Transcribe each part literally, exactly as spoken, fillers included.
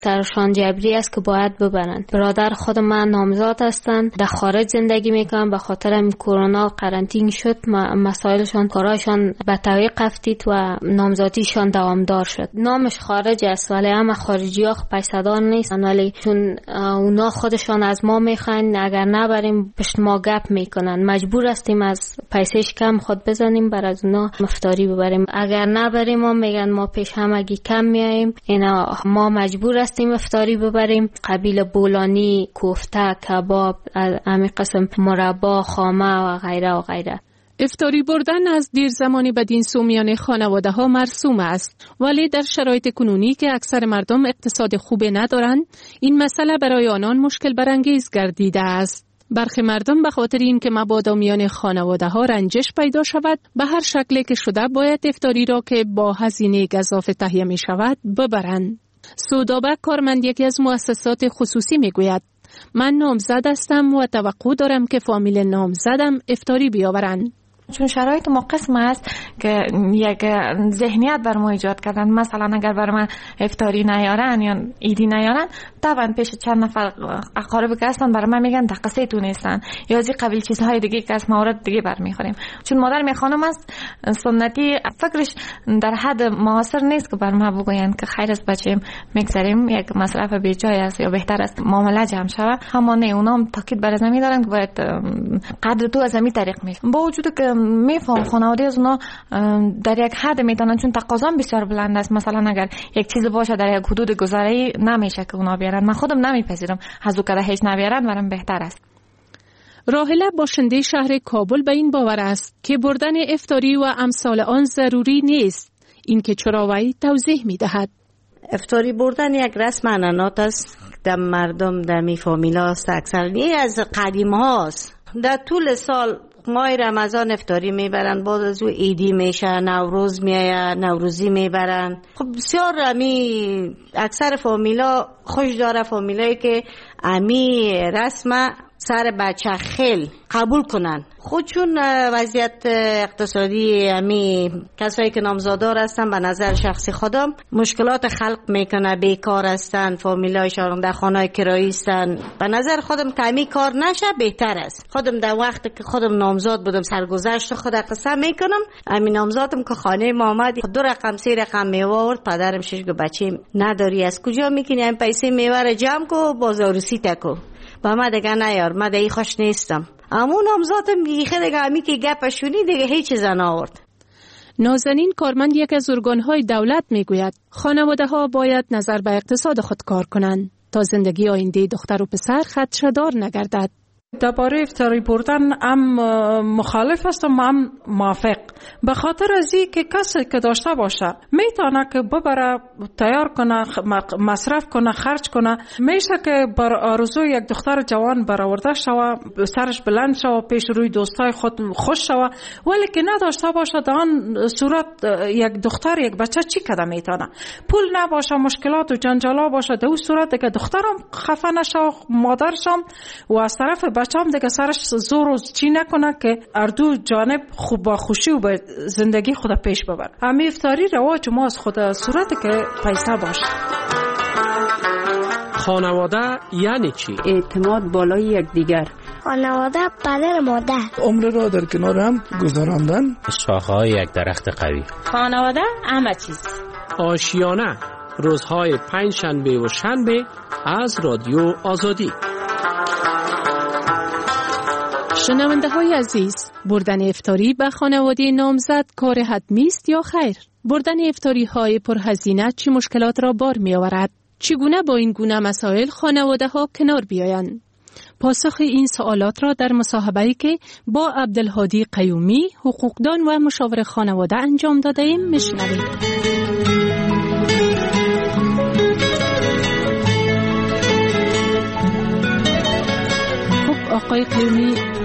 ترشان جبری است که باید ببرند. برادر خود من نامزاد هستند، در خارج زندگی میکنن، به خاطر این کرونا قرنطینه شد، مسائلشان کاراشان به تعویق افتید و نامزادیشان دوامدار شد. نامش خارج است ولی اما خارجی ها پیسدار نیستن، ولی چون اونا خودشان از ما میخواین اگر نبریم پشت ما گپ میکنن، مجبور هستیم از پیسش کم خود بزنیم بر از اونا افطاری ببریم. اگر نبریم ما میگن ما پیش همگی کم میاییم، اینا ما مجبور هستیم افطاری ببریم. قبیل بولانی، کوفته، کباب، همین قسم مربا، خامه و غیره و غیره. افطاری بردن از دیر زمانی بدین سو میان خانواده ها مرسوم است، ولی در شرایط کنونی که اکثر مردم اقتصاد خوب ندارند، این مسئله برای آنان مشکل برانگیز گردیده است. برخی مردم به خاطر این که مبادا میان خانواده ها رنجش پیدا شود، به هر شکلی که شده باید افطاری را که با هزینه گزافه تهیه می شود ببرند. سودابک کارمند یکی از مؤسسات خصوصی می گوید من نامزد هستم و توقع دارم که فامیل نامزدم افطاری بیاورند. چون شرایط ما قسم است که یک ذهنیت بر ما ایجاد کردن، مثلا اگر بر من افطاری نیارن یا ایدی نیارن، طبعا پیش چند نفر اقارب که هستن برای من میگن دقیقه تو نیستن یا از این قبیل چیزهای دیگه که از موارد دیگه برمیخوریم. چون مادر می خانم است سنتی، فکرش در حد معاصر نیست که بر ما بگوین که خیر است بچه میگذاریم یک مصرف بیجای است یا بهتر است معامله جمع شود. اما نه، اونا هم تاکید بر از نمی دارن که باید قدر تو از همین طریق میشه. با وجود که میفهم خانواده از اونا در یک حد میتونن، چون تقاضا بسیار بلند است. مثلا اگر یک چیز باشه در یک حدود گذاری نمیشه که اونا بیارن. من خودم نمیپذیرم از او که هیچ نبیارن برام بهتر است. راهله باشنده شهر کابل به این باور است که بردن افطاری و امثال آن ضروری نیست. این که چرا وی توضیح میدهد. افطاری بردن یک رسم عنعنات است در مردم، در می فامیلا است، اکثر این از قدیم هاست. در طول سال ماه رمضان افطاری میبرن، بعد از او عیدی میشه، نوروز میایه، نوروزی میبرن. خب بسیار امی اکثر فامیلا خوش داره، فامیلایی که امی رسم سر بچه خیل قبول کنن. خود چون وضعیت اقتصادی امی کسایی که نامزادار هستن به نظر شخصی خودم مشکلات خلق میکنه، بیکار هستن، فامیلایشان در خانه کرایی هستن، به نظر خودم که امی کار نشه بهتر است. خودم در وقت که خودم نامزاد بودم سرگذشت خود قصه میکنم، امی نامزادم که خانه ما آمد دو رقم سه رقم میوه آورد، پدرم شش گفت بچه نداری از کجا میکنی این پیسه میوه را جمع کو بازاروسی تکو. با ما دیگه نیار، ما دیگه خوش نیستم. امون نامزادم بیخی دیگه امی که گپشونی دیگه هیچ چیز نآورد. نازنین کارمند یک از ارگان‌های دولت میگوید خانواده‌ها باید نظر به اقتصاد خود کار کنند تا زندگی آینده دختر و پسر خدشه‌دار نگردد. درباره افطاری بردن هم مخالف هستم هم موافق، به خاطر از این که کسی که داشته باشه میتونه که ببره تیار کنه، مصرف کنه، خرج کنه. میشه که بر آرزوی یک دختر جوان برآورده شوه، سرش بلند شوه، پیش روی دوستای خود خوش شوه، ولی که نداشته باشه در آن صورت یک دختر یک بچه چی کده میتونه؟ پول نباشه، مشکلات و جنجالا باشه، در اون صورت که دخترم خفه نشه، مادرشم و از طرف بچه‌ام دیگه سرش زور و چی نکنه که اردو جانب خوب با خوشی و به زندگی خود پیش ببر. همین افطاری رواج ما از خود صورت که پیسه باشه. خانواده یعنی چی؟ اعتماد بالای یکدیگر. خانواده پدر مادر. عمر را در کنار هم گذراندن. شاخه‌های یک درخت قوی. خانواده همه چیز. آشیانه روزهای پنج شنبه و شنبه از رادیو آزادی. شنونده های عزیز، بردن افطاری به خانواده نامزد کار حتمی است یا خیر؟ بردن افطاری های پرهزینه چه مشکلات را بار می آورد؟ چگونه با این گونه مسائل خانواده ها کنار بیایند؟ پاسخ این سوالات را در مصاحبه‌ای که با عبدالهادی قیومی، حقوقدان و مشاور خانواده انجام داده ایم میشنوید. آقای قیومی،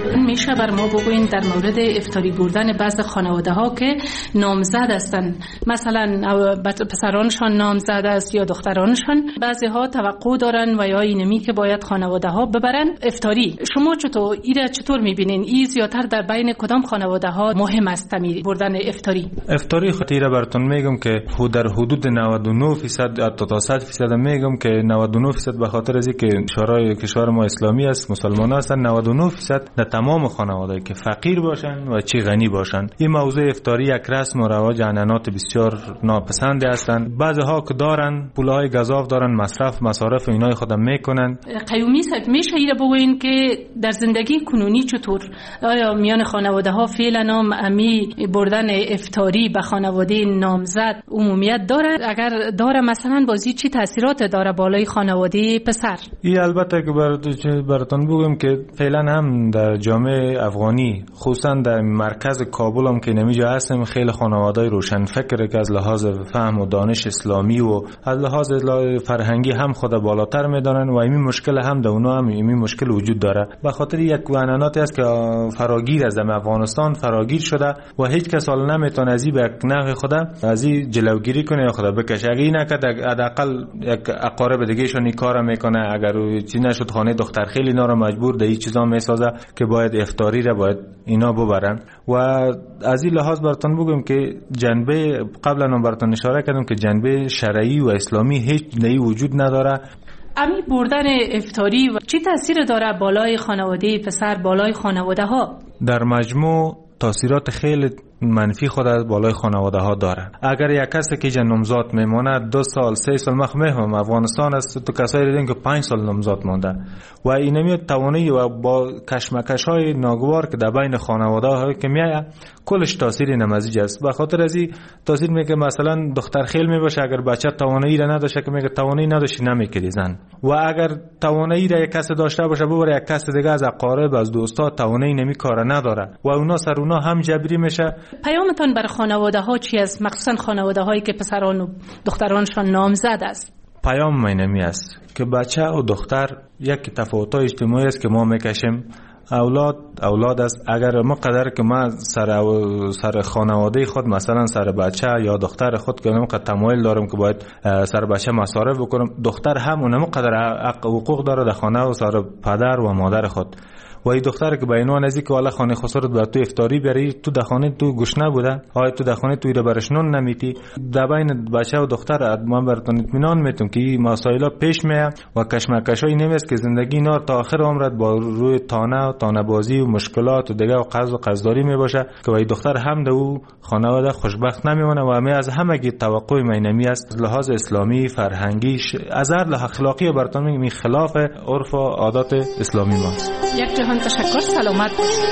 میشه بر ما بگوین در مورد افطاری بردن بعض خانواده ها که نامزد هستن، مثلا پسرانشان نامزد است یا دخترانشان، بعضی ها توقع دارن و یا اینمی که باید خانواده ها ببرن افطاری. شما چطور ایره چطور میبینین؟ این زیاتر در بین کدام خانواده ها مهم است تمیر بردن افطاری؟ افطاری خطیره براتون میگم که در حدود نود و نه درصد تا صد درصد میگم که نود و نه درصد به خاطر از اینکه شورای کشور ما اسلامی است، مسلمان هستن. نود و نه درصد در تمام خانواده که فقیر باشن و چی غنی باشن. این موضوع افطاری یک رسم و رواج عنعنات بسیار ناپسند هستند. بعضی ها که دارن پولای گزاف دارن، مصرف مصارف اینای خودم میکنن. قیومی صاحب میشه ایره بگوین که در زندگی کنونی چطور آیا میان خانواده ها فعلا هم امی بردن افطاری به خانواده نامزد عمومیت داره؟ اگر داره مثلا بازی چی تاثیرات داره بالای خانواده پسر؟ این البته که براتون بگم که فعلا هم در جامعه افغانی خصوصا در مرکز کابل هم که نمیجا هستم خیلی خانواده‌های روشن فکر که از لحاظ فهم و دانش اسلامی و از لحاظ فرهنگی هم خود بالاتر میدانن و این مشکل هم در اونا هم این مشکل وجود داره. به خاطر یک عنعناتی است که فراگیر از افغانستان فراگیر شده و هیچ کس حال نمیتونه از این به نحو خدا از این جلوگیری کنه یا خدا بکشه. اگه نکرد حداقل یک اقارب دیگه‌شون این کارو میکنه. اگر چیز نشد خانه دختر خیلی اینا رو مجبور در این چیزا میسازه که باید افطاری را باید اینا ببرن. و از این لحاظ براتون بگم که جنبه قبلا هم براتون اشاره کردم که جنبه شرعی و اسلامی هیچ نهی وجود نداره. امی بردن افطاری و چی تاثیر داره بالای خانواده پسر، بالای خانواده ها؟ در مجموع تاثیرات خیلی منفی خود از بالای خانواده ها داره. اگر یک کسی که جن نامزاد میمونه دو سال سه سال مخ میفهم افغانستان است تو کسایی دیدن که پنج سال نامزاد مونده و این نمیاد توانی و با کشمکش های ناگوار که در بین خانواده ها که میاد کلش تاثیر نمزیج است. به خاطر از این تاثیر میگه مثلا دختر خیل میباشه اگر بچه توانایی را نداشته که میگه توانایی نداشتی نمیکردی زن، و اگر توانایی را یک کس داشته باشه ببره یک کس دیگه از اقارب از دوستا توانایی نمی کار نداره و اونا سر اونا هم جبری میشه. پیامتان برای خانواده ها چی است، مخصوصا خانواده هایی که پسران و دخترانشان نامزد است؟ پیام اینمی است که بچه و دختر یک تفاوت‌های اجتماعی است که ما میکشیم. اولاد اولاد است. اگر ما قدر که ما سر سر خانواده خود مثلا سر بچه یا دختر خود که نمیقدر تمایل دارم که باید سر بچه مصارف بکنم، دختر هم اونم قدر حقوق داره در خانه و سر پدر و مادر خود. و این دختر که به عنوان ازی که والا خانه خسرت بر تو افطاری بری تو در خانه تو گشنه بوده، آیا تو در خانه توی را برش نون نمیتی. در بین بچه و دختر من براتون اطمینان میتونم که این مسائل پیش میاد و کشمکشای نمیست که زندگی نار تا آخر عمرت با روی تانه و تانه بازی و مشکلات و دیگه و قرض و قرضداری میباشه که این دختر هم در او خانواده خوشبخت نمیمونه و همه از همه کی توقع مینمی است لحاظ اسلامی فرهنگی از هر لحاظ اخلاقی براتون میگم خلاف عرف و عادات اسلامی ماست. یک جهان تشکر، سلامت باشید.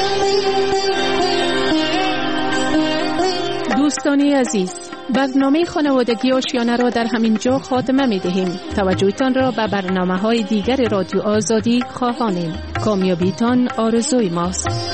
دوستانی عزیز، برنامه خانوادگی آشیانه را در همین جا خاتمه می دهیم. توجهتان را به برنامه های دیگر رادیو آزادی خواهانیم. کامیابیتان آرزوی ماست.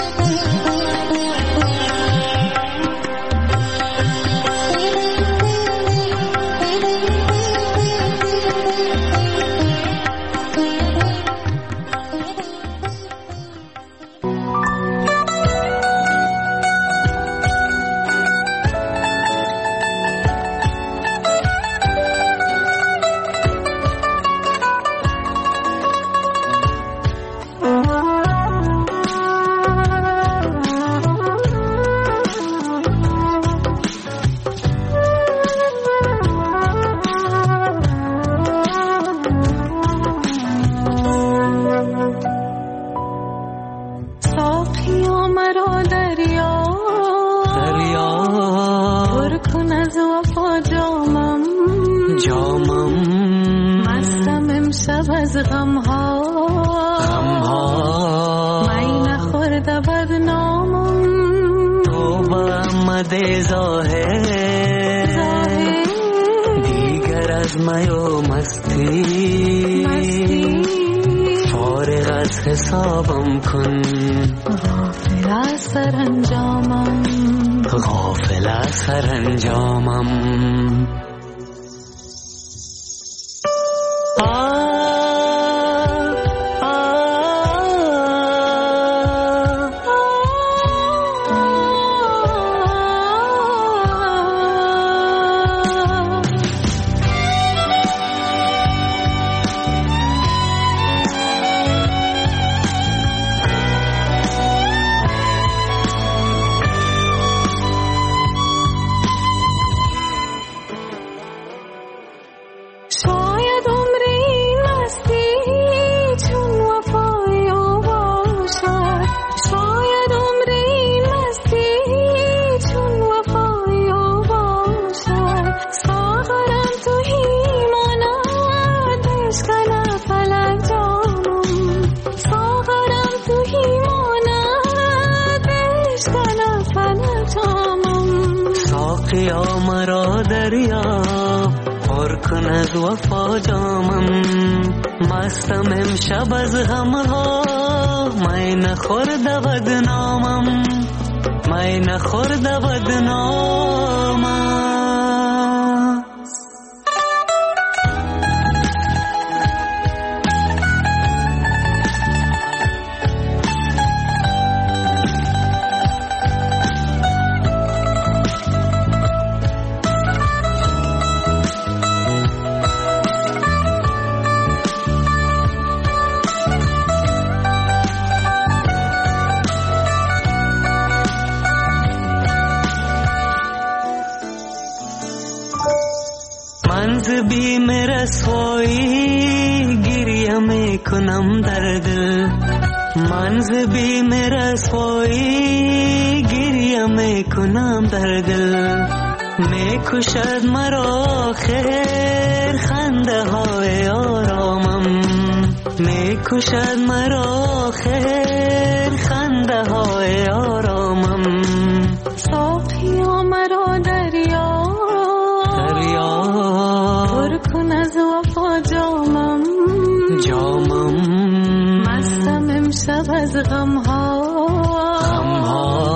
حسابم کن غافل از سرانجامم غافل از سرانجامم آه آه صافیا مرا دریا پر کن از وفا جامم مستم امشب از غمها می نخورد بدنامم می نخورد بدنامم بی میرا سوئی گریه می کنم در دل منز بی میرا سوئی گریه می کنم در دل می کشد مرا خیر خنده های آرامم می کشد مرا خیر خنده های آرامم صافیا مرا دریا پر کن از وفا جامم جامم مستم امشب از غمها غمها